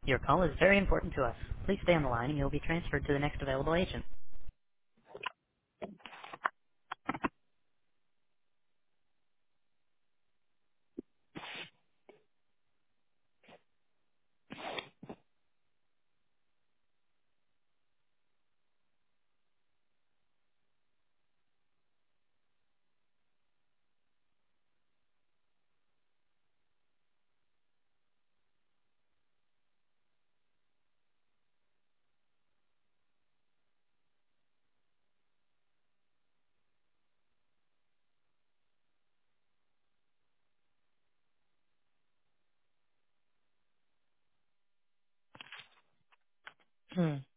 Your call is very important to us. Please stay on the line and you'll be transferred to the next available agent. Hmm.